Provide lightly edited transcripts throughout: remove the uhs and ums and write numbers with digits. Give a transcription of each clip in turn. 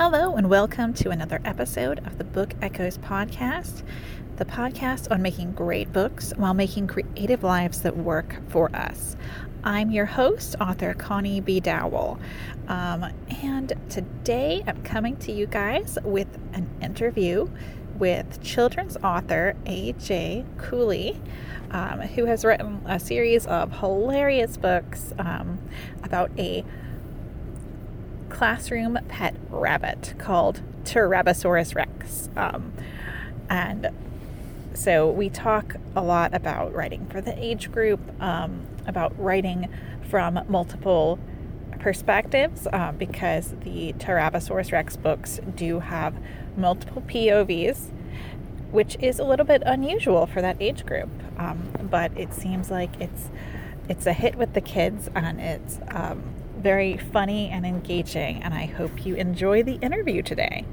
Hello, and welcome to another episode of the Book Echoes podcast, the podcast on making great books while making creative lives that work for us. I'm your host, author Connie B. Dowell, and today I'm coming to you guys with an interview with children's author A.J. Cooley, who has written a series of hilarious books about a classroom pet rabbit called Tarabosaurus Rex. And so we talk a lot about writing for the age group, about writing from multiple perspectives, because the Tarabosaurus Rex books do have multiple POVs, which is a little bit unusual for that age group. But it seems like it's a hit with the kids, and it's very funny and engaging, and I hope you enjoy the interview today.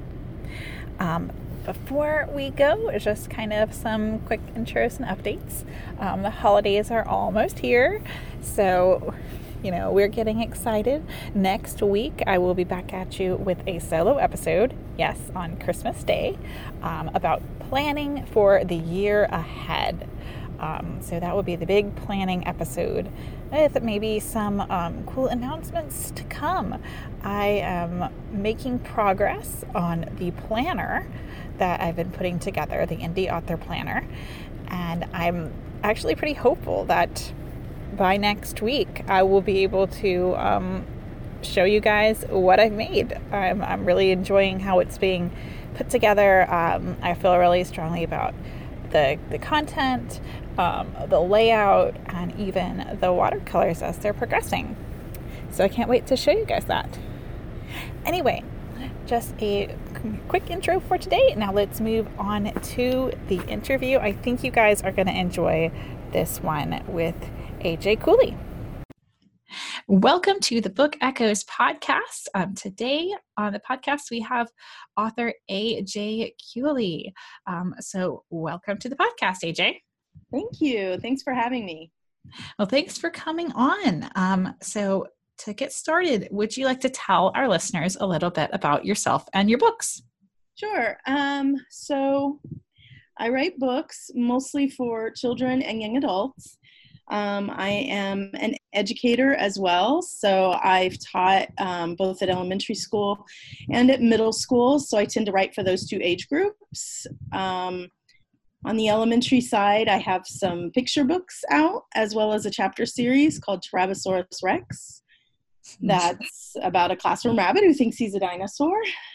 Before we go, just kind of some quick intros and updates. The holidays are almost here, so we're getting excited. Next week, I will be back at you with a solo episode, yes, on Christmas Day, about planning for the year ahead. So that will be the big planning episode with maybe some cool announcements to come. I am making progress on the planner that I've been putting together, the Indie Author Planner, and I'm actually pretty hopeful that by next week I will be able to show you guys what I've made. I'm really enjoying how it's being put together. I feel really strongly about the content, the layout, and even the watercolors as they're progressing. So I can't wait to show you guys that. Anyway, just a quick intro for today. Now let's move on to the interview. I think you guys are going to enjoy this one with A.J. Cooley. Welcome to the Book Echoes podcast. Today on the podcast, we have author A.J. Cooley. So welcome to the podcast, A.J. Thank you. Thanks for having me. Well, thanks for coming on. So to get started, would you like to tell our listeners a little bit about yourself and your books? Sure. So I write books mostly for children and young adults. I am an educator as well, so I've taught both at elementary school and at middle school, so I tend to write for those two age groups. On the elementary side, I have some picture books out, as well as a chapter series called Tarabosaurus Rex. That's about a classroom rabbit who thinks he's a dinosaur.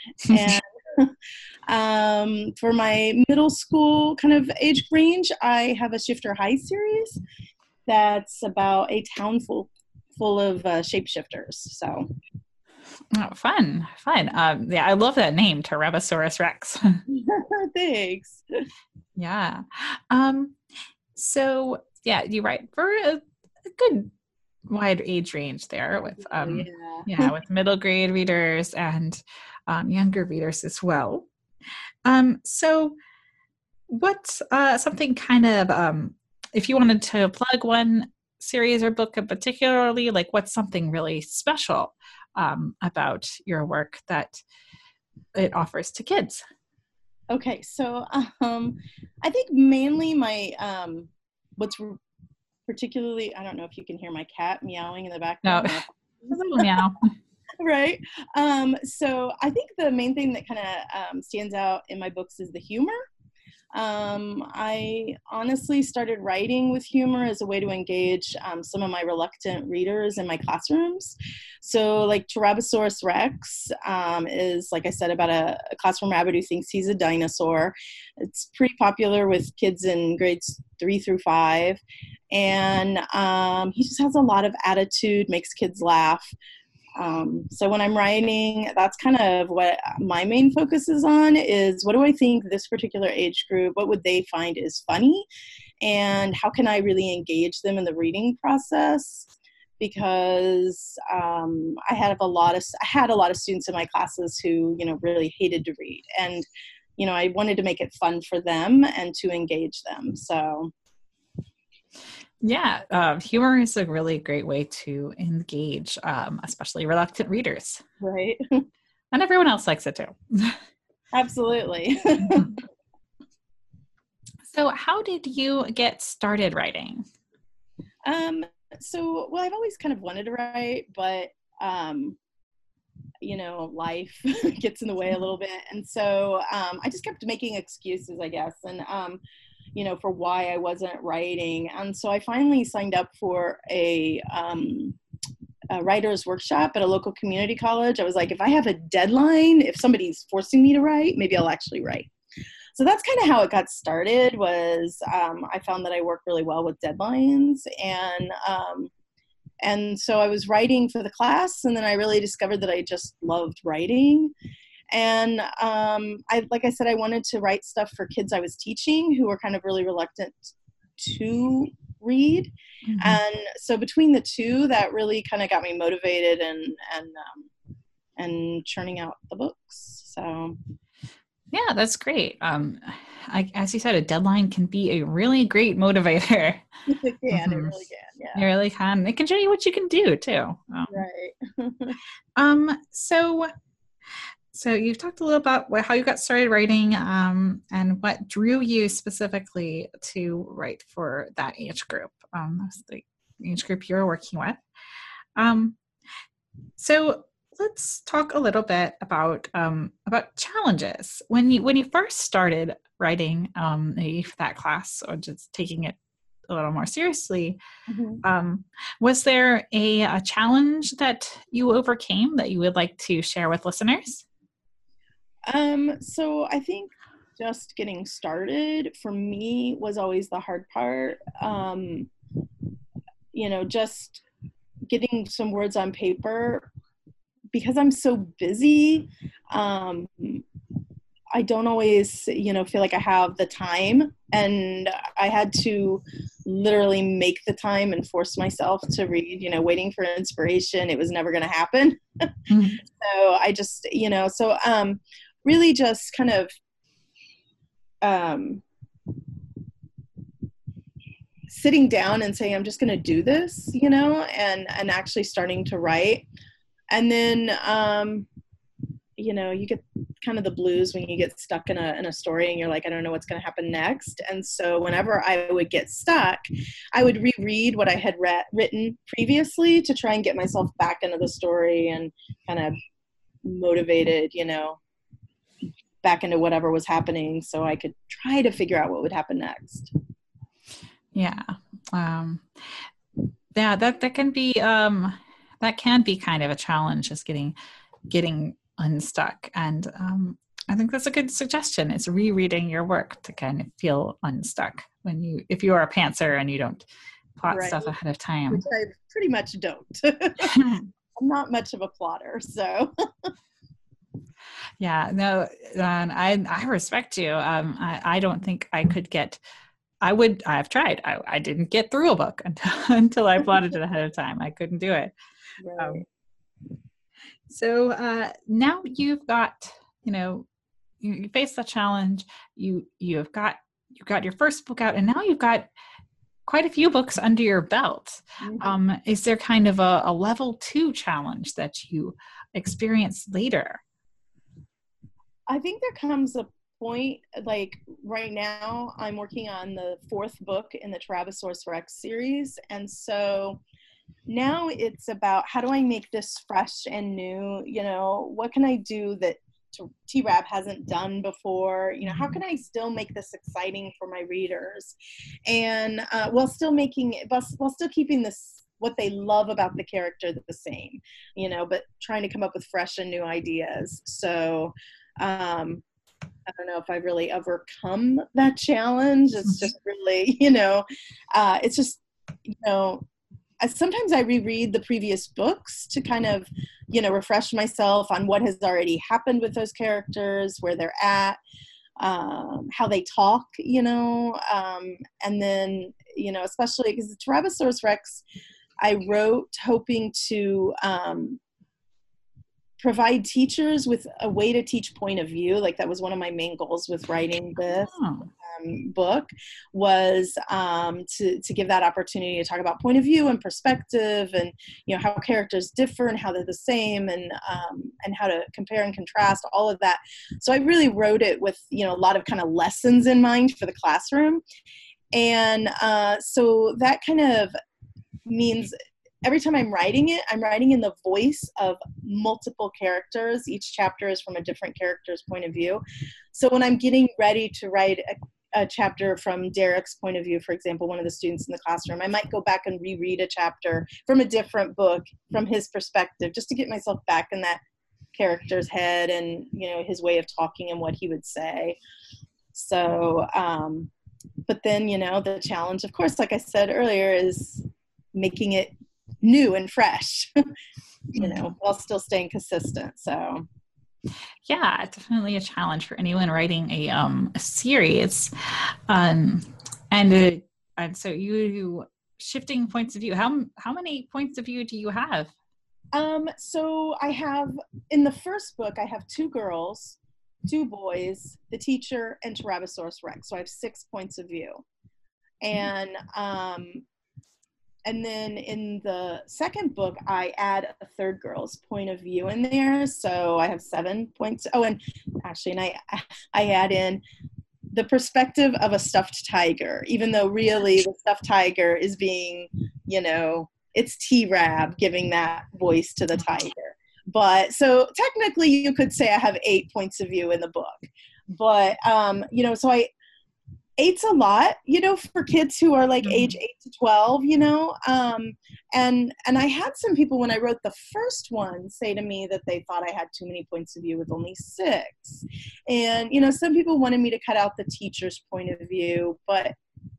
And for my middle school kind of age range, I have a Shifter High series that's about a town full of shapeshifters. So, fun. Yeah, I love that name, Tarabosaurus Rex. Thanks. Yeah. So yeah, you write for a good wide age range there with with middle grade readers and younger readers as well. So what's something kind of if you wanted to plug one series or book particularly, like what's something really special about your work that it offers to kids? Okay, so I think mainly my what's particularly, I don't know if you can hear my cat meowing in the background. No. Meow. Right. So I think the main thing that kind of stands out in my books is the humor. I honestly started writing with humor as a way to engage some of my reluctant readers in my classrooms. So like Tarabosaurus Rex is, like I said, about a classroom rabbit who thinks he's a dinosaur. It's pretty popular with kids in grades 3 through 5. And he just has a lot of attitude, makes kids laugh. So when I'm writing, that's kind of what my main focus is on, is what do I think this particular age group, what would they find is funny, and how can I really engage them in the reading process? Because I had a lot of students in my classes who, really hated to read, and, I wanted to make it fun for them and to engage them. So. Yeah, humor is a really great way to engage, especially reluctant readers. Right. and everyone else likes it too. Absolutely. So how did you get started writing? Um, well, I've always kind of wanted to write, but life gets in the way a little bit. And so I just kept making excuses, I guess, and, for why I wasn't writing. And so I finally signed up for a writer's workshop at a local community college. I was like, if I have a deadline, if somebody's forcing me to write, maybe I'll actually write. So that's kind of how it got started. Was I found that I work really well with deadlines, and so I was writing for the class, and then I really discovered that I just loved writing. And like I said, I wanted to write stuff for kids I was teaching who were kind of really reluctant to read. Mm-hmm. And so between the two, that really kind of got me motivated and churning out the books. So. Yeah, that's great. As you said, a deadline can be a really great motivator. It can, it really can, yeah. It really can. It can show you what you can do too. Right. So you've talked a little about how you got started writing, and what drew you specifically to write for that age group. That's the age group you're working with. So let's talk a little bit about challenges. When you first started writing for that class, or just taking it a little more seriously, mm-hmm. Was there a challenge that you overcame that you would like to share with listeners? So I think just getting started for me was always the hard part. Just getting some words on paper, because I'm so busy. I don't always, feel like I have the time, and I had to literally make the time and force myself to read, waiting for inspiration. It was never going to happen. Mm-hmm. So I just, really just kind of, sitting down and saying, I'm just going to do this, and actually starting to write. And then, you get kind of the blues when you get stuck in a story and you're like, I don't know what's going to happen next. And so whenever I would get stuck, I would reread what I had written previously to try and get myself back into the story and kind of motivated, back into whatever was happening, so I could try to figure out what would happen next. Yeah. That can be kind of a challenge, just getting unstuck. And I think that's a good suggestion. It's rereading your work to kind of feel unstuck if you are a pantser and you don't plot stuff ahead of time. Which I pretty much don't. I'm not much of a plotter, so. Yeah, no, I respect you. I don't think I could get. I've tried. I didn't get through a book until I plotted it ahead of time. I couldn't do it. Right. So now you've got, you faced the challenge. You've got your first book out, and now you've got quite a few books under your belt. Mm-hmm. Is there kind of a level 2 challenge that you experience later? I think there comes a point, like right now I'm working on the 4th book in the Tyrannosaurus Rex series. And so now it's about, how do I make this fresh and new? What can I do that TRAB hasn't done before? How can I still make this exciting for my readers? And while still keeping this, what they love about the character, the same, but trying to come up with fresh and new ideas. So I don't know if I've really overcome that challenge. It's just really, it's just, sometimes I reread the previous books to kind of, refresh myself on what has already happened with those characters, where they're at, how they talk, and then, especially because the Tyrannosaurus Rex, I wrote hoping to provide teachers with a way to teach point of view. Like that was one of my main goals with writing this book, was to give that opportunity to talk about point of view and perspective, and how characters differ and how they're the same, and how to compare and contrast, all of that. So I really wrote it with a lot of kind of lessons in mind for the classroom, and so that kind of means every time I'm writing it, I'm writing in the voice of multiple characters. Each chapter is from a different character's point of view. So when I'm getting ready to write a chapter from Derek's point of view, for example, one of the students in the classroom, I might go back and reread a chapter from a different book from his perspective, just to get myself back in that character's head and, his way of talking and what he would say. So, but then, the challenge, of course, like I said earlier, is making it new and fresh, while still staying consistent. So yeah, definitely a challenge for anyone writing a series. And so you shifting points of view. How many points of view do you have? So I have, in the first book, I have 2 girls, 2 boys, the teacher, and Tyrannosaurus Rex. So I have 6 points of view. And then in the second book, I add a 3rd girl's point of view in there. So I have 7 points. Oh, and actually, I add in the perspective of a stuffed tiger, even though really the stuffed tiger is being, it's T-Rab giving that voice to the tiger. But so technically you could say I have 8 points of view in the book. But, so 8's a lot, for kids who are like age 8 to 12, and I had some people when I wrote the first one say to me that they thought I had too many points of view with only 6. And, some people wanted me to cut out the teacher's point of view, but,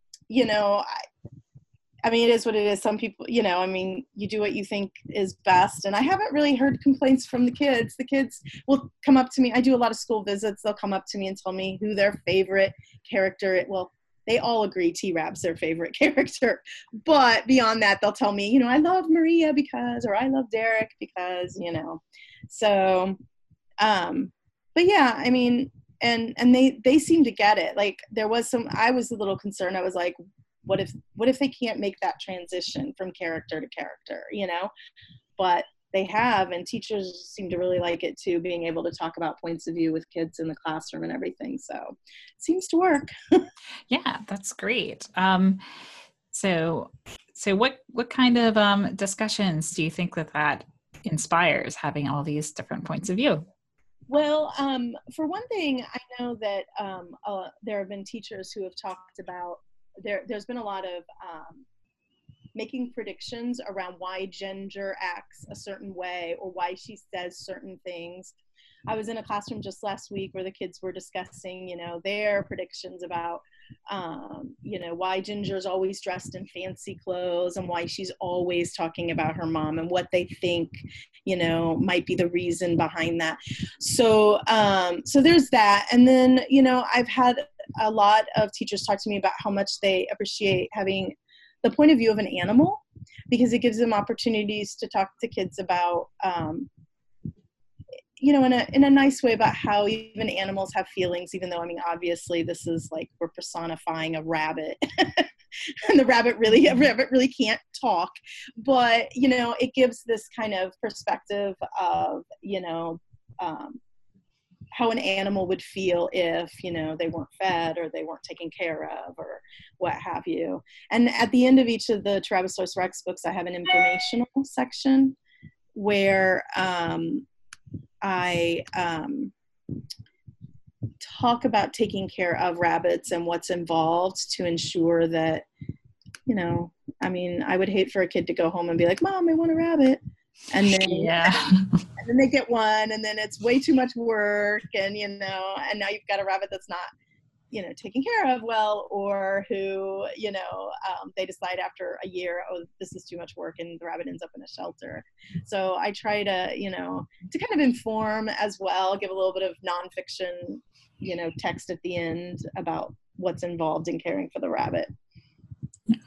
I mean, it is what it is. Some people, you do what you think is best. And I haven't really heard complaints from the kids. The kids will come up to me. I do a lot of school visits. They'll come up to me and tell me who their favorite character, well, they all agree T-Rab's their favorite character. But beyond that, they'll tell me, I love Maria because, or I love Derek because, So, but yeah, I mean, and they seem to get it. Like I was a little concerned. I was like, what if they can't make that transition from character to character, but they have, and teachers seem to really like it too, being able to talk about points of view with kids in the classroom and everything. So it seems to work. Yeah, that's great. So what kind of discussions do you think that inspires, having all these different points of view? Well, for one thing, I know that there have been teachers who have talked about, there's been a lot of making predictions around why Ginger acts a certain way or why she says certain things. I was in a classroom just last week where the kids were discussing, their predictions about, why Ginger's always dressed in fancy clothes and why she's always talking about her mom and what they think, might be the reason behind that. So, so there's that. And then, I've had a lot of teachers talk to me about how much they appreciate having the point of view of an animal, because it gives them opportunities to talk to kids about, in a nice way, about how even animals have feelings, even though, I mean, obviously this is like, we're personifying a rabbit and the rabbit really can't talk, but, it gives this kind of perspective of, how an animal would feel if, they weren't fed or they weren't taken care of or what have you. And at the end of each of the Tyrannosaurus Rex books, I have an informational section where I talk about taking care of rabbits and what's involved to ensure that, I mean, I would hate for a kid to go home and be like, Mom, I want a rabbit. And then, and then they get one, and then it's way too much work, and and now you've got a rabbit that's not, taken care of well, or who, they decide after a year, oh, this is too much work, and the rabbit ends up in a shelter. So I try to, to kind of inform as well, give a little bit of nonfiction, text at the end about what's involved in caring for the rabbit.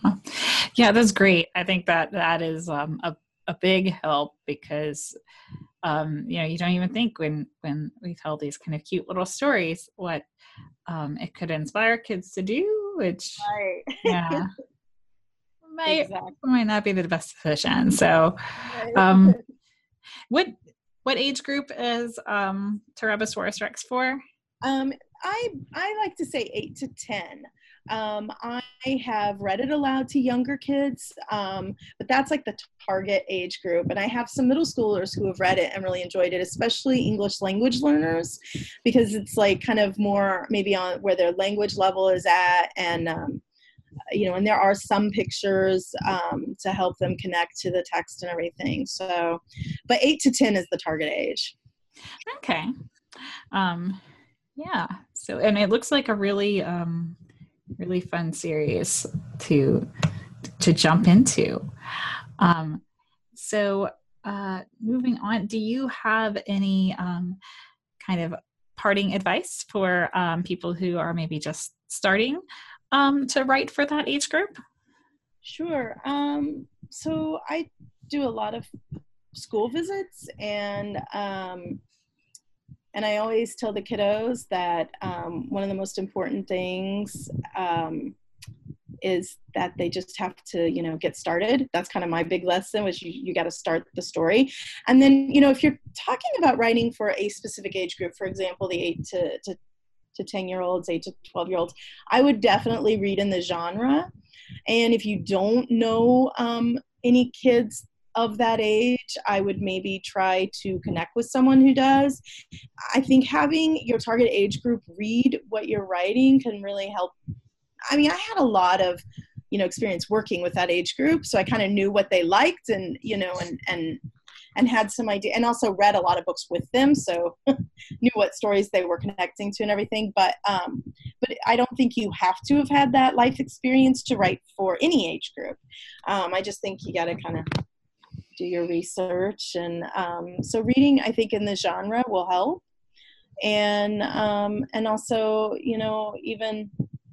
Yeah, that's great. I think that is a big help, because you don't even think when we tell these kind of cute little stories what it could inspire kids to do, which Right. yeah, Exactly. might not be the best decision. So, Right. what age group is Tyrannosaurus Rex for? I like to say 8 to 10. I have read it aloud to younger kids, but that's like the target age group. And I have some middle schoolers who have read it and really enjoyed it, especially English language learners, because it's like kind of more maybe on where their language level is at. And, and there are some pictures to help them connect to the text and everything. So, but 8 to 10 is the target age. Okay. Yeah. So, and it looks like a really, really fun series to jump into. So, moving on, do you have any kind of parting advice for people who are maybe just starting to write for that age group? Sure. So I do a lot of school visits, and I always tell the kiddos that one of the most important things is that they just have to, get started. That's kind of my big lesson, which you got to start the story. And then, if you're talking about writing for a specific age group, for example, the 8 to 10-year-olds, 8 to 12-year-olds, I would definitely read in the genre. And if you don't know any kids of that age, I would maybe try to connect with someone who does. I think having your target age group read what you're writing can really help. I mean, I had a lot of, experience working with that age group, so I kind of knew what they liked and had some idea, and also read a lot of books with them, so knew what stories they were connecting to and everything. But I don't think you have to have had that life experience to write for any age group. I just think you got to kind of do your research, and so reading, I think, in the genre will help, and also, even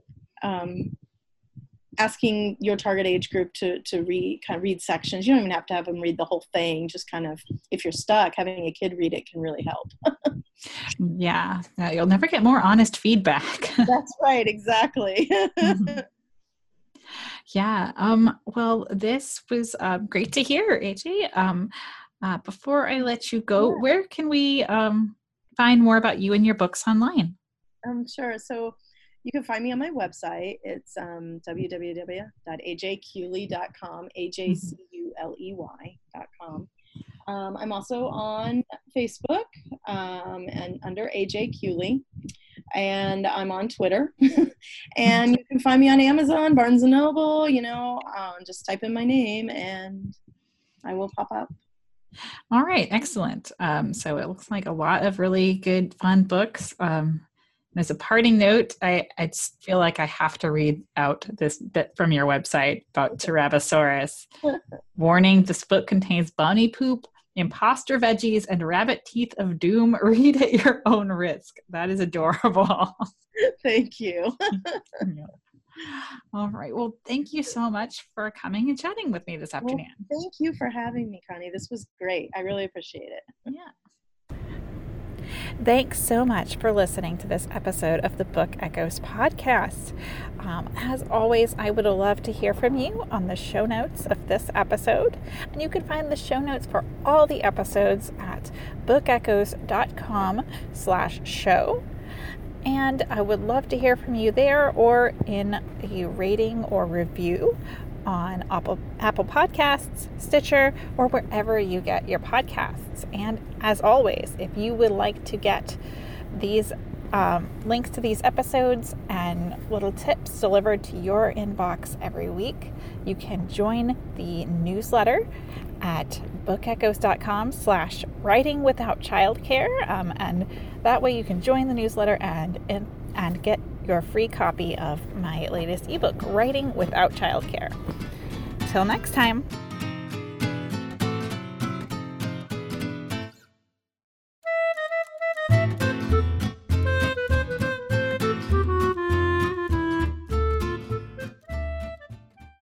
asking your target age group to read sections. You don't even have to have them read the whole thing. Just kind of, if you're stuck, having a kid read it can really help. Yeah, you'll never get more honest feedback. That's right, exactly. Mm-hmm. Yeah. Well, this was great to hear, AJ. Before I let you go, where can we find more about you and your books online? Sure. So you can find me on my website. It's www.ajculey.com, AJCULEY.com. I'm also on Facebook and under AJ Culey, and I'm on Twitter. And you can find me on Amazon, Barnes & Noble, just type in my name and I will pop up. All right, excellent. So it looks like a lot of really good, fun books. As a parting note, I just feel like I have to read out this bit from your website about Tyrannosaurus. Warning, this book contains bunny poop, imposter veggies, and rabbit teeth of doom. Read at your own risk. That is adorable. Thank you. All right. Well, thank you so much for coming and chatting with me this afternoon. Well, thank you for having me, Connie. This was great. I really appreciate it. Yeah. Thanks so much for listening to this episode of the Book Echoes podcast. As always, I would love to hear from you on the show notes of this episode. And you can find the show notes for all the episodes at bookechoes.com/show. And I would love to hear from you there or in a rating or review on Apple Podcasts, Stitcher, or wherever you get your podcasts. And as always, if you would like to get these links to these episodes and little tips delivered to your inbox every week, you can join the newsletter at bookechoes.com/writing-without-childcare. And that way you can join the newsletter and get your free copy of my latest ebook, Writing Without Childcare. Till next time.